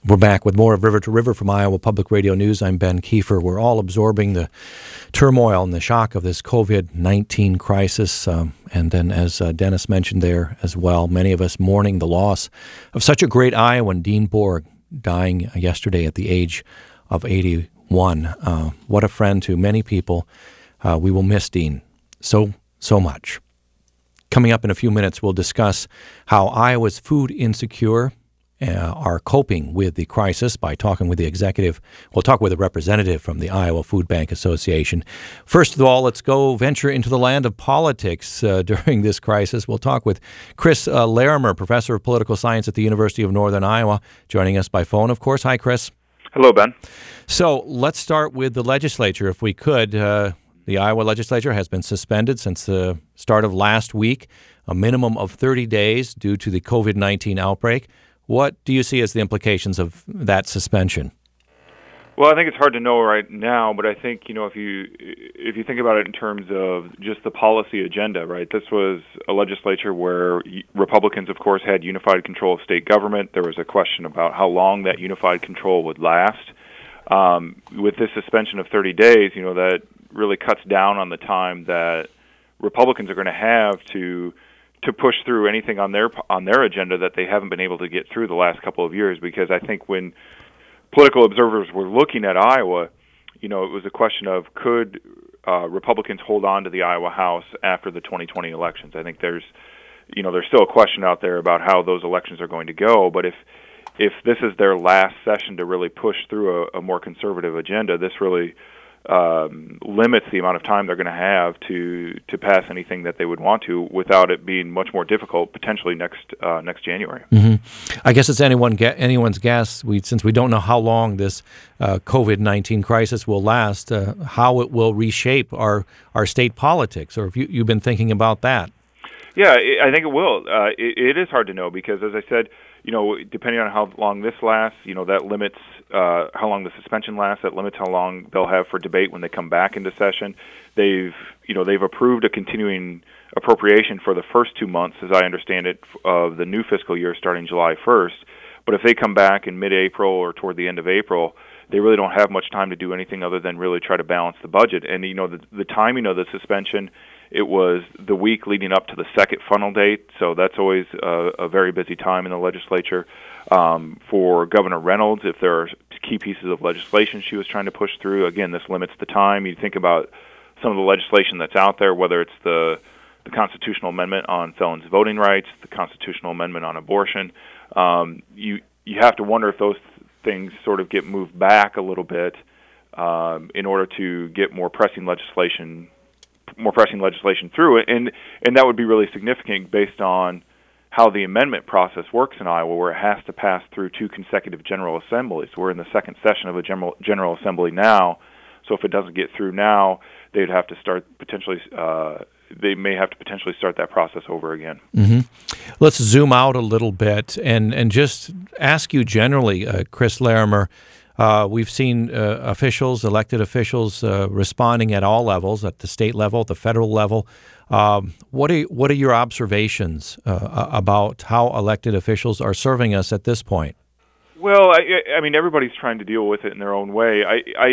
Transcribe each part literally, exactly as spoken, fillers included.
We're back with more of River to River from Iowa Public Radio News. I'm Ben Kiefer. We're all absorbing the turmoil and the shock of this covid nineteen crisis. Um, and then, as uh, Dennis mentioned there as well, many of us mourning the loss of such a great Iowan, Dean Borg, dying yesterday at the age of eighty-one. Uh, what a friend to many people. Uh, we will miss Dean so, so much. Coming up in a few minutes, we'll discuss how Iowa's food insecure Uh, are coping with the crisis by talking with the executive. We'll talk with a representative from the Iowa Food Bank Association. First of all, let's go venture into the land of politics uh, during this crisis. We'll talk with Chris uh, Larimer, professor of political science at the University of Northern Iowa, joining us by phone, of course. Hi, Chris. Hello, Ben. So let's start with the legislature, if we could. Uh, the Iowa legislature has been suspended since the start of last week, a minimum of thirty days due to the covid nineteen outbreak. What do you see as the implications of that suspension? Well, I think it's hard to know right now, but I think, you know, if you if you think about it in terms of just the policy agenda, right, this was a legislature where Republicans, of course, had unified control of state government. There was a question about how long that unified control would last. Um, with this suspension of thirty days, you know, that really cuts down on the time that Republicans are going to have to to push through anything on their on their agenda that they haven't been able to get through the last couple of years. Because I think when political observers were looking at Iowa, you know, it was a question of could uh, Republicans hold on to the Iowa House after the twenty twenty elections. I think there's, you know, there's still a question out there about how those elections are going to go. But if if this is their last session to really push through a, a more conservative agenda, this really Um, limits the amount of time they're going to have to to pass anything that they would want to without it being much more difficult potentially next uh, next January. Mm-hmm. I guess it's anyone ge- anyone's guess. We since we don't know how long this uh, covid nineteen crisis will last, uh, how it will reshape our our state politics. Or have you you've been thinking about that? Yeah, I think it will. Uh, it, it is hard to know because, as I said, you know, depending on how long this lasts, you know, that limits uh, how long the suspension lasts. That limits how long they'll have for debate when they come back into session. They've, you know, they've approved a continuing appropriation for the first two months, as I understand it, of the new fiscal year starting July first. But if they come back in mid-April or toward the end of April, they really don't have much time to do anything other than really try to balance the budget. And, you know, the, the timing of the suspension, it was the week leading up to the second funnel date, so that's always a, a very busy time in the legislature. Um, for Governor Reynolds, if there are key pieces of legislation she was trying to push through, again, this limits the time. You think about some of the legislation that's out there, whether it's the, the constitutional amendment on felons' voting rights, the constitutional amendment on abortion. Um, you you have to wonder if those things sort of get moved back a little bit um, in order to get more pressing legislation more pressing legislation through it, and and that would be really significant based on how the amendment process works in Iowa, where it has to pass through two consecutive General Assemblies. We're in the second session of a General General Assembly now, so if it doesn't get through now, they'd have to start potentially. Uh, they may have to potentially start that process over again. Mm-hmm. Let's zoom out a little bit and and just ask you generally, uh, Chris Larimer. Uh, we've seen uh, officials, elected officials, uh, responding at all levels, at the state level, the federal level. Um, what are what are your observations uh, about how elected officials are serving us at this point? Well, I, I mean, everybody's trying to deal with it in their own way. I, I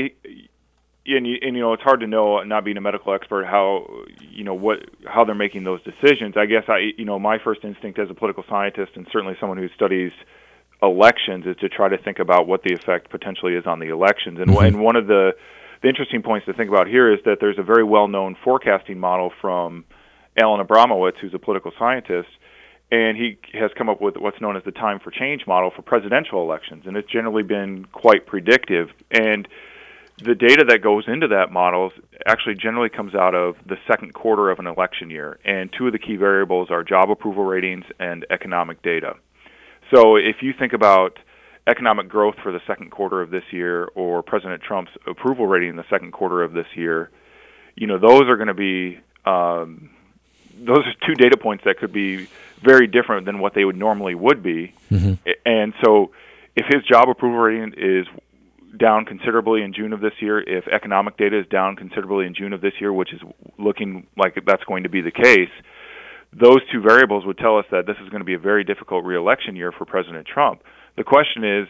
and, you, and you know, it's hard to know, not being a medical expert, how you know what how they're making those decisions. I guess I, you know, my first instinct as a political scientist, and certainly someone who studies elections, is to try to think about what the effect potentially is on the elections. And, mm-hmm. and one of the, the interesting points to think about here is that there's a very well-known forecasting model from Alan Abramowitz, who's a political scientist, and he has come up with what's known as the time for change model for presidential elections, and it's generally been quite predictive. And the data that goes into that model actually generally comes out of the second quarter of an election year, and two of the key variables are job approval ratings and economic data. So if you think about economic growth for the second quarter of this year or President Trump's approval rating in the second quarter of this year, you know, those are going to be um, those are two data points that could be very different than what they would normally would be. Mm-hmm. And so if his job approval rating is down considerably in June of this year, if economic data is down considerably in June of this year, which is looking like that's going to be the case, those two variables would tell us that this is going to be a very difficult re-election year for President Trump. The question is,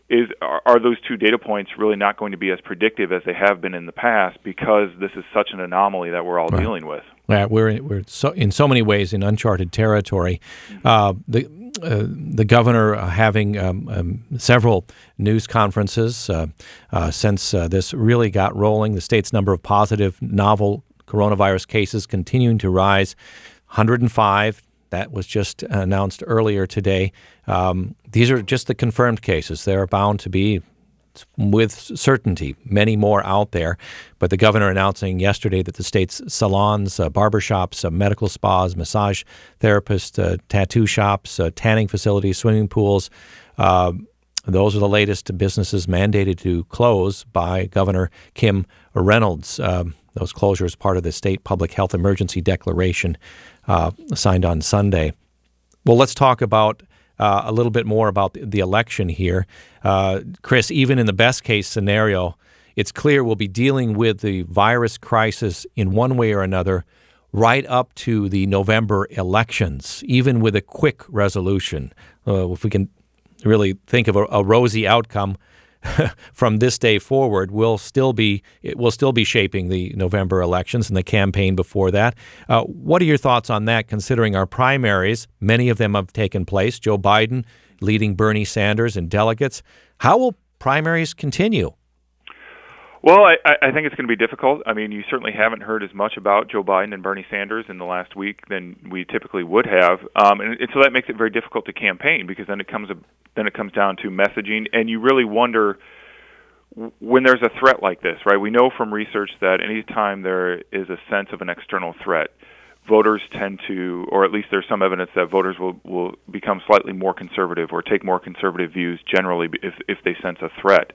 is are, are those two data points really not going to be as predictive as they have been in the past because this is such an anomaly that we're all right. dealing with? Yeah, we're we're so, in so many ways in uncharted territory. Uh, the uh, the governor uh, having um, um, several news conferences uh, uh, since uh, this really got rolling. The state's number of positive novel coronavirus cases continuing to rise, one hundred five. That was just announced earlier today. Um, these are just the confirmed cases. There are bound to be, with certainty, many more out there. But the governor announcing yesterday that the state's salons, uh, barbershops, uh, medical spas, massage therapists, uh, tattoo shops, uh, tanning facilities, swimming pools, uh, those are the latest businesses mandated to close by Governor Kim Reynolds. Um, those closures part of the state public health emergency declaration uh, signed on Sunday. Well, let's talk about uh, a little bit more about the election here. Uh, Chris, even in the best case scenario, it's clear we'll be dealing with the virus crisis in one way or another right up to the November elections, even with a quick resolution. Uh, if we can really think of a, a rosy outcome from this day forward, we'll still be it will still be shaping the November elections and the campaign before that. Uh, what are your thoughts on that, considering our primaries, many of them have taken place, Joe Biden leading Bernie Sanders in delegates? How will primaries continue? Well, I, I think it's going to be difficult. I mean, you certainly haven't heard as much about Joe Biden and Bernie Sanders in the last week than we typically would have, um, and, and so that makes it very difficult to campaign because then it comes then it comes down to messaging, and you really wonder when there's a threat like this, right? We know from research that any time there is a sense of an external threat, voters tend to, or at least there's some evidence that voters will, will become slightly more conservative or take more conservative views generally if if they sense a threat.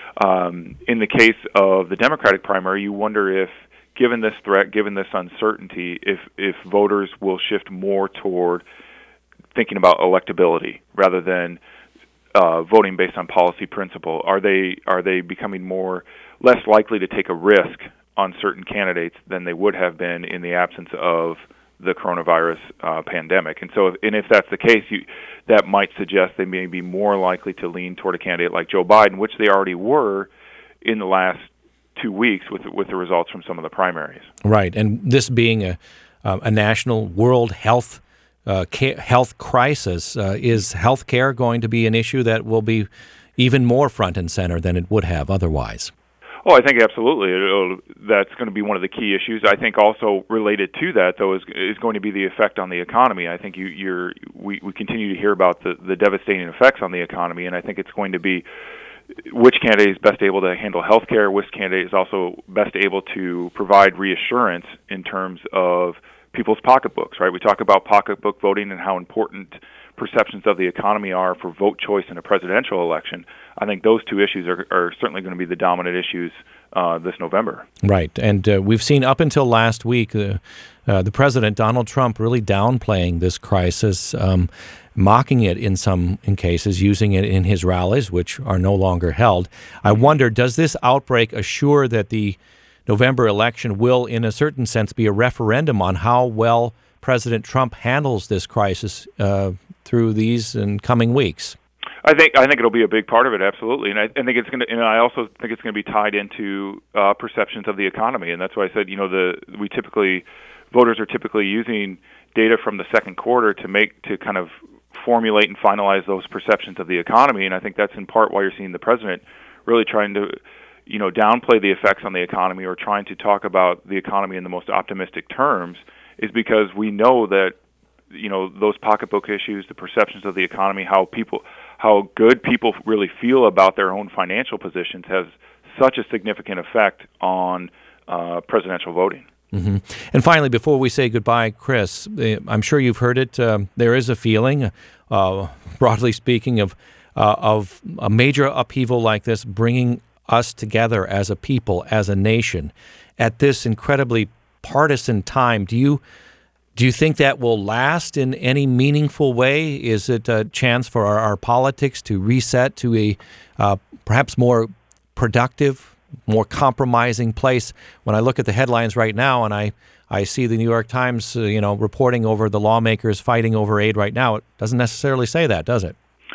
Um, in the case of the Democratic primary, you wonder if, given this threat, given this uncertainty, if if voters will shift more toward thinking about electability rather than uh, voting based on policy principle. Are they are they becoming more less likely to take a risk on certain candidates than they would have been in the absence of the coronavirus uh, pandemic? And so, if, and if that's the case, you, that might suggest they may be more likely to lean toward a candidate like Joe Biden, which they already were in the last two weeks with with the results from some of the primaries. Right, and this being a uh, a national world health uh, ca- health crisis, uh, is health care going to be an issue that will be even more front and center than it would have otherwise? Oh, I think absolutely. It'll, that's going to be one of the key issues. I think also related to that, though, is is going to be the effect on the economy. I think you, you're we, we continue to hear about the, the devastating effects on the economy, and I think it's going to be which candidate is best able to handle health care, which candidate is also best able to provide reassurance in terms of people's pocketbooks, right? We talk about pocketbook voting and how important perceptions of the economy are for vote choice in a presidential election. I think those two issues are, are certainly going to be the dominant issues uh, this November. Right, and uh, we've seen up until last week uh, uh, the president, Donald Trump, really downplaying this crisis, um, mocking it in some in cases, using it in his rallies, which are no longer held. I wonder, does this outbreak assure that the November election will, in a certain sense, be a referendum on how well President Trump handles this crisis uh, through these and coming weeks? I think I think it'll be a big part of it, absolutely, and I, I think it's going to. And I also think it's going to be tied into uh, perceptions of the economy, and that's why I said, you know, the we typically voters are typically using data from the second quarter to make to kind of formulate and finalize those perceptions of the economy, and I think that's in part why you're seeing the president really trying to, you know, downplay the effects on the economy or trying to talk about the economy in the most optimistic terms, is because we know that, you know, those pocketbook issues, the perceptions of the economy, how people, how good people really feel about their own financial positions has such a significant effect on uh, presidential voting. Mm-hmm. And finally, before we say goodbye, Chris, I'm sure you've heard it. Um, there is a feeling, uh, broadly speaking, of uh, of a major upheaval like this bringing us together as a people, as a nation, at this incredibly partisan time. Do you do you think that will last in any meaningful way? Is it a chance for our, our politics to reset to a uh, perhaps more productive, more compromising place? When I look at the headlines right now and I, I see the New York Times, uh, you know, reporting over the lawmakers fighting over aid right now, it doesn't necessarily say that, does it?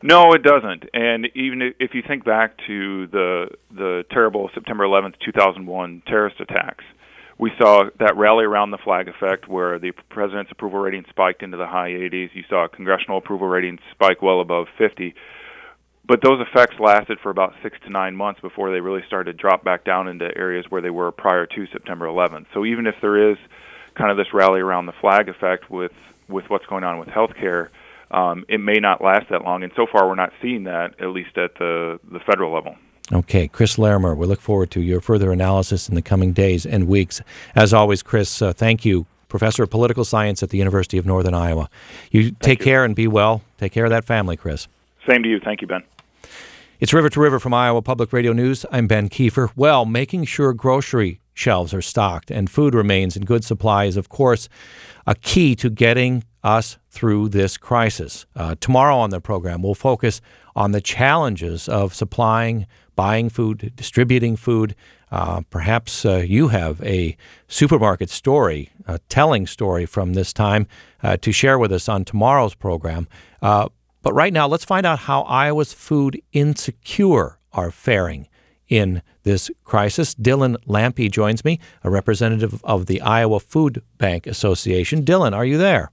No, it doesn't. And even if you think back to the the terrible September eleventh, two thousand one terrorist attacks, we saw that rally around the flag effect where the president's approval rating spiked into the high eighties. You saw congressional approval ratings spike well above fifty. But those effects lasted for about six to nine months before they really started to drop back down into areas where they were prior to September eleventh. So even if there is kind of this rally around the flag effect with, with what's going on with healthcare, um, it may not last that long. And so far, we're not seeing that, at least at the, the federal level. Okay, Chris Larimer, we look forward to your further analysis in the coming days and weeks. As always, Chris, uh, thank you, Professor of Political Science at the University of Northern Iowa. You thank take you. care and be well. Take care of that family, Chris. Same to you. Thank you, Ben. It's River to River from Iowa Public Radio News. I'm Ben Kiefer. Well, making sure grocery shelves are stocked and food remains in good supply is, of course, a key to getting us through this crisis. Uh, tomorrow on the program, we'll focus on the challenges of supplying, buying food, distributing food. Uh, perhaps uh, you have a supermarket story, a telling story from this time uh, to share with us on tomorrow's program. Uh, But right now, let's find out how Iowa's food insecure are faring in this crisis. Dylan Lampe joins me, a representative of the Iowa Food Bank Association. Dylan, are you there?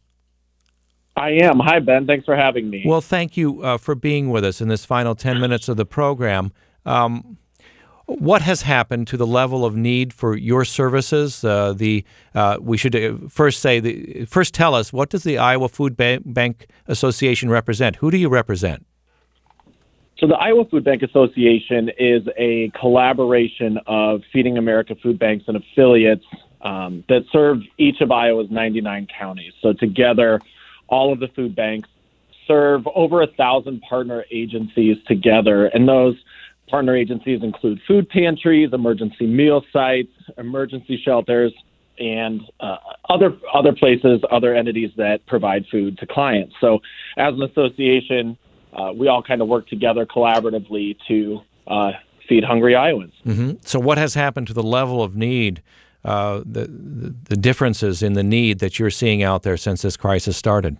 I am. Hi, Ben. Thanks for having me. Well, thank you uh, for being with us in this final ten minutes of the program. Um, What has happened to the level of need for your services? Uh, the uh, we should uh, first say the first tell us, what does the Iowa Food Bank, Bank Association represent? Who do you represent? So the Iowa Food Bank Association is a collaboration of Feeding America food banks and affiliates um, that serve each of Iowa's ninety-nine counties. So together, all of the food banks serve over a thousand partner agencies together, and those partner agencies include food pantries, emergency meal sites, emergency shelters, and uh, other other places, other entities that provide food to clients. So as an association, uh, we all kind of work together collaboratively to uh, feed hungry Iowans. Mm-hmm. So what has happened to the level of need, uh, the, the the differences in the need that you're seeing out there since this crisis started?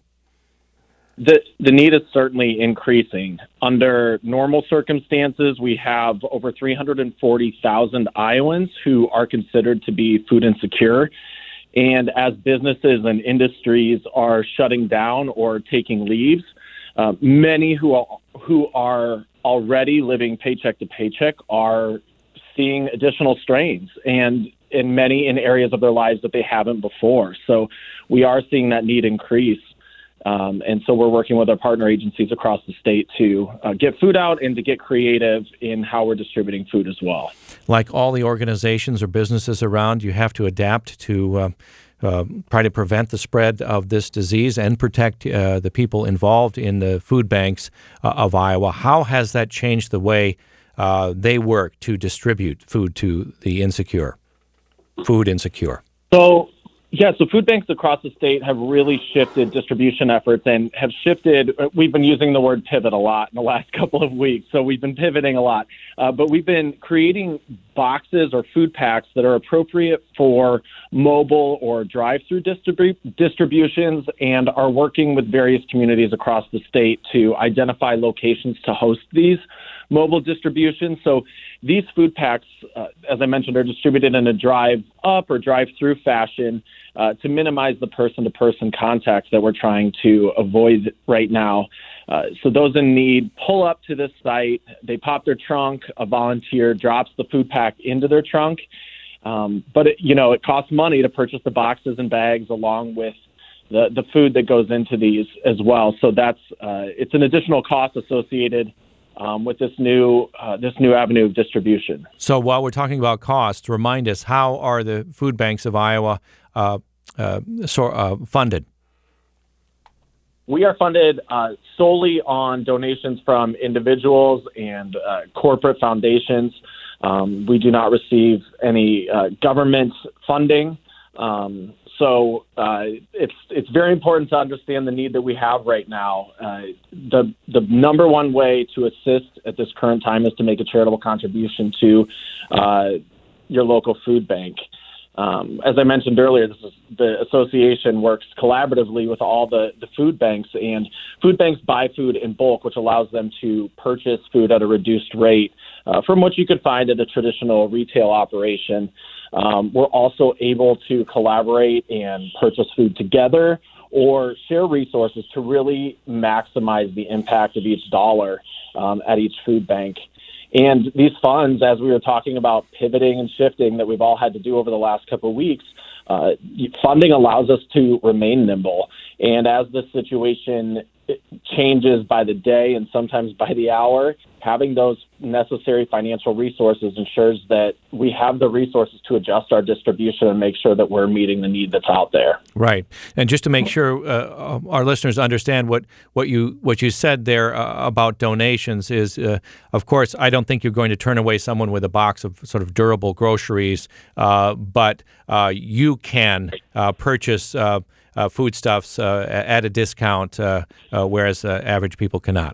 The the need is certainly increasing. Under normal circumstances, we have over three hundred forty thousand Iowans who are considered to be food insecure. And as businesses and industries are shutting down or taking leaves, uh, many who are, who are already living paycheck to paycheck are seeing additional strains, and in many in areas of their lives that they haven't before. So we are seeing that need increase. Um, and so we're working with our partner agencies across the state to uh, get food out and to get creative in how we're distributing food as well. Like all the organizations or businesses around, you have to adapt to uh, uh, try to prevent the spread of this disease and protect uh, the people involved in the food banks uh, of Iowa. How has that changed the way uh, they work to distribute food to the insecure, food insecure? So, Yeah, so food banks across the state have really shifted distribution efforts and have shifted. We've been using the word pivot a lot in the last couple of weeks, so we've been pivoting a lot. Uh, but we've been creating boxes or food packs that are appropriate for mobile or drive-through distribu- distributions and are working with various communities across the state to identify locations to host these mobile distributions. So these food packs, uh, as I mentioned, are distributed in a drive-up or drive-through fashion uh, to minimize the person-to-person contacts that we're trying to avoid right now. Uh, so those in need pull up to this site, they pop their trunk, a volunteer drops the food pack into their trunk. Um, but, it, you know, it costs money to purchase the boxes and bags along with the, the food that goes into these as well. So that's uh, it's an additional cost associated Um, with this new uh, this new avenue of distribution. So while we're talking about costs, remind us, how are the food banks of Iowa uh, uh, so, uh, funded? We are funded uh, solely on donations from individuals and uh, corporate foundations. Um, we do not receive any uh, government funding. Um, So uh, it's it's very important to understand the need that we have right now. Uh, the the number one way to assist at this current time is to make a charitable contribution to uh, your local food bank. Um, as I mentioned earlier, this is, the association works collaboratively with all the, the food banks, and food banks buy food in bulk, which allows them to purchase food at a reduced rate uh, from what you could find at a traditional retail operation. Um, we're also able to collaborate and purchase food together or share resources to really maximize the impact of each dollar um, at each food bank. And these funds, as we were talking about pivoting and shifting that we've all had to do over the last couple of weeks, uh, funding allows us to remain nimble. And as the situation changes by the day and sometimes by the hour, having those necessary financial resources ensures that we have the resources to adjust our distribution and make sure that we're meeting the need that's out there. Right. And just to make sure uh, our listeners understand what, what you what you said there uh, about donations is, uh, of course, I don't think you're going to turn away someone with a box of sort of durable groceries, uh, but uh, you can uh, purchase uh, uh, foodstuffs uh, at a discount, uh, uh, whereas uh, average people cannot.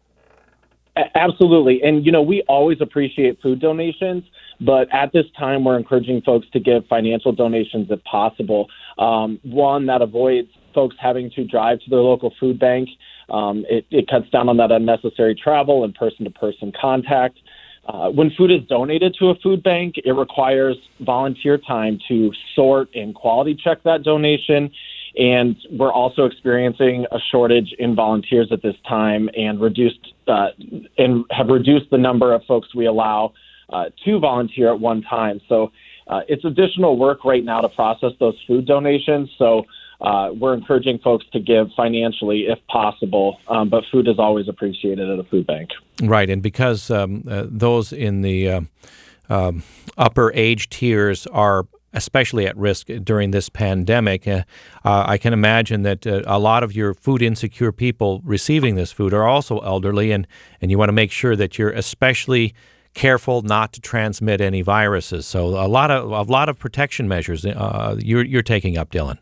Absolutely. And, you know, we always appreciate food donations, but at this time we're encouraging folks to give financial donations if possible. Um, one, that avoids folks having to drive to their local food bank. Um, it, it cuts down on that unnecessary travel and person-to-person contact. Uh, when food is donated to a food bank, it requires volunteer time to sort and quality check that donation. And we're also experiencing a shortage in volunteers at this time, and reduced uh, and have reduced the number of folks we allow uh, to volunteer at one time. So uh, it's additional work right now to process those food donations. So uh, we're encouraging folks to give financially if possible, um, but food is always appreciated at a food bank. Right, and because um, uh, those in the uh, um, upper age tiers are especially at risk during this pandemic. Uh, uh, I can imagine that uh, a lot of your food insecure people receiving this food are also elderly, and, and you want to make sure that you're especially careful not to transmit any viruses. So a lot of a lot of protection measures uh, you're you're taking up, Dylan.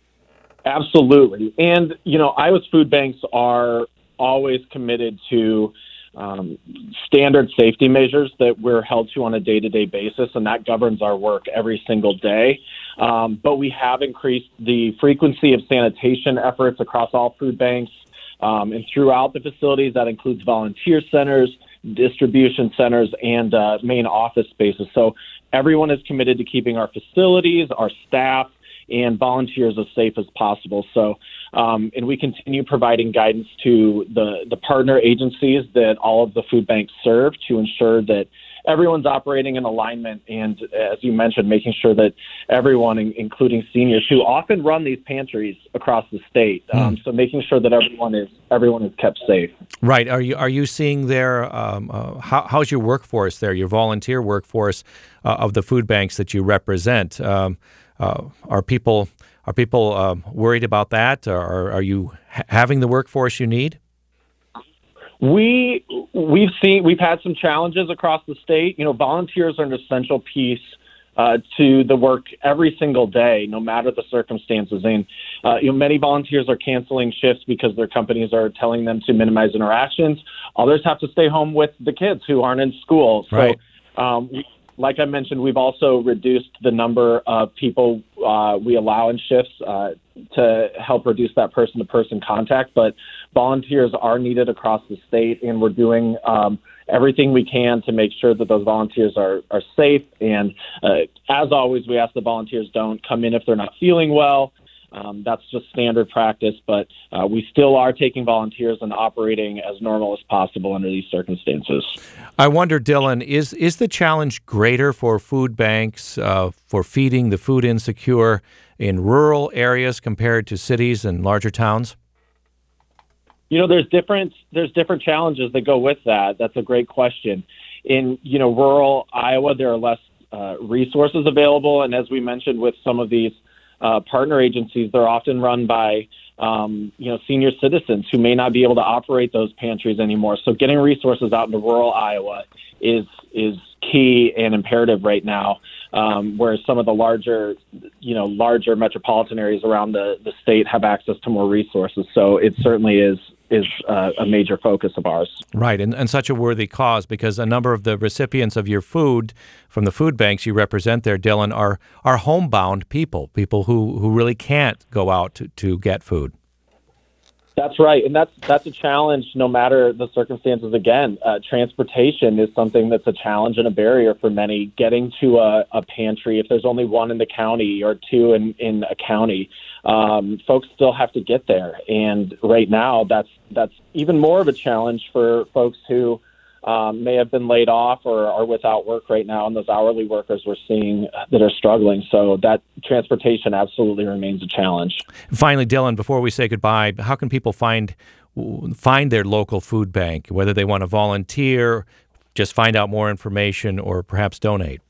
Absolutely, and you know, Iowa's food banks are always committed to Um, standard safety measures that we're held to on a day-to-day basis, and that governs our work every single day. Um, but we have increased the frequency of sanitation efforts across all food banks um, and throughout the facilities. That includes volunteer centers, distribution centers, and uh, main office spaces. So everyone is committed to keeping our facilities, our staff, and volunteers as safe as possible. So, um, and we continue providing guidance to the, the partner agencies that all of the food banks serve to ensure that everyone's operating in alignment, and as you mentioned, making sure that everyone, including seniors who often run these pantries across the state, mm. um, so making sure that everyone is everyone is kept safe. Right. Are you are you seeing there? Um, uh, how, how's your workforce there? Your volunteer workforce uh, of the food banks that you represent? Um, uh, are people are people uh, worried about that? Or are you ha- having the workforce you need? We we've seen we've had some challenges across the state. You know, volunteers are an essential piece uh, to the work every single day, no matter the circumstances. And uh, you know, many volunteers are canceling shifts because their companies are telling them to minimize interactions. Others have to stay home with the kids who aren't in school. Right. So, um, we, like I mentioned, we've also reduced the number of people uh, we allow in shifts uh, to help reduce that person-to-person contact. But volunteers are needed across the state, and we're doing um, everything we can to make sure that those volunteers are, are safe. And uh, as always, we ask the volunteers don't come in if they're not feeling well. Um, that's just standard practice, but uh, we still are taking volunteers and operating as normal as possible under these circumstances. I wonder, Dylan, is is the challenge greater for food banks uh, for feeding the food insecure in rural areas compared to cities and larger towns? You know, there's different there's different challenges that go with that. That's a great question. In you know rural Iowa, there are less uh, resources available, and as we mentioned with some of these Uh, partner agencies, they're often run by, um, you know, senior citizens who may not be able to operate those pantries anymore. So getting resources out into rural Iowa is is key and imperative right now, um, whereas some of the larger, you know, larger metropolitan areas around the, the state have access to more resources. So it certainly is is uh, a major focus of ours. Right, and, and such a worthy cause, because a number of the recipients of your food from the food banks you represent there, Dylan, are are homebound people, people who, who really can't go out to, to get food. That's right, and that's that's a challenge no matter the circumstances. Again, uh, transportation is something that's a challenge and a barrier for many. Getting to a, a pantry, if there's only one in the county or two in, in a county, um, folks still have to get there. And right now, that's that's even more of a challenge for folks who um, may have been laid off or are without work right now, and those hourly workers we're seeing that are struggling. So that transportation absolutely remains a challenge. Finally, Dylan, before we say goodbye, how can people find find their local food bank, whether they want to volunteer, just find out more information, or perhaps donate?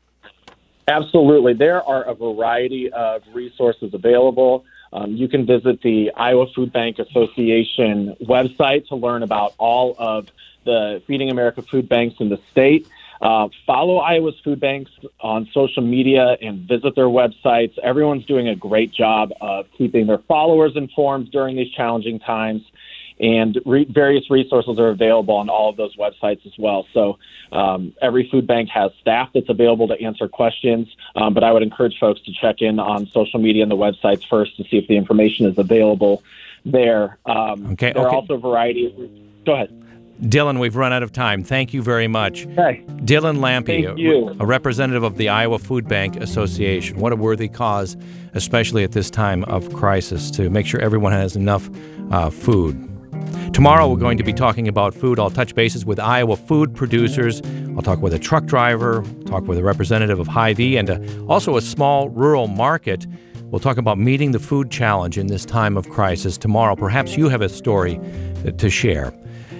Absolutely. There are a variety of resources available. Um, you can visit the Iowa Food Bank Association website to learn about all of the Feeding America food banks in the state. Uh, follow Iowa's food banks on social media and visit their websites. Everyone's doing a great job of keeping their followers informed during these challenging times, and re- various resources are available on all of those websites as well. So um, every food bank has staff that's available to answer questions, um, but I would encourage folks to check in on social media and the websites first to see if the information is available there. Um, okay, there okay. are also a variety of... Go ahead. Dylan, we've run out of time. Thank you very much. Okay. Dylan Lampe, Thank you. a representative of the Iowa Food Bank Association. What a worthy cause, especially at this time of crisis, to make sure everyone has enough uh, food. Tomorrow we're going to be talking about food. I'll touch bases with Iowa food producers. I'll talk with a truck driver, talk with a representative of Hy-Vee, and a, also a small rural market. We'll talk about meeting the food challenge in this time of crisis tomorrow. Perhaps you have a story to share.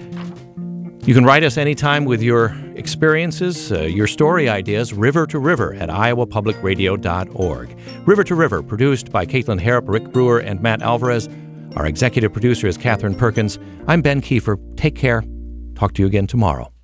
You can write us anytime with your experiences, uh, your story ideas, river to river at iowa public radio dot org. River to River, produced by Caitlin Harrop, Rick Brewer, and Matt Alvarez. Our executive producer is Catherine Perkins. I'm Ben Kiefer. Take care. Talk to you again tomorrow.